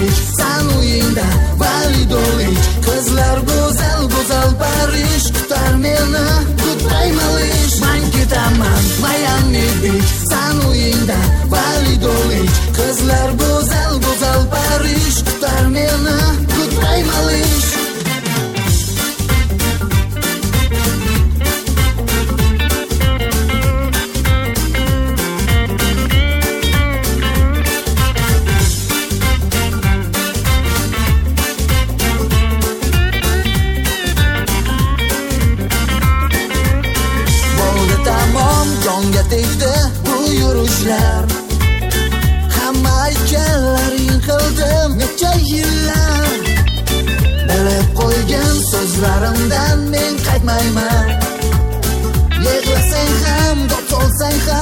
do'lich san uyingda validolich qizlar go'zal go'zal Parij kutar meni goodbye malish man ketaman Miami Beach san uyingda validolich qizlar go'zal go'zal Parij kutar meni goodbye malish jonga tegdi bu yurishlar hamma aytganlaring qildim necha yillar bilib qo'ygan so'zlarimdan men qaytmayman yig'lasang ham dod solsang ham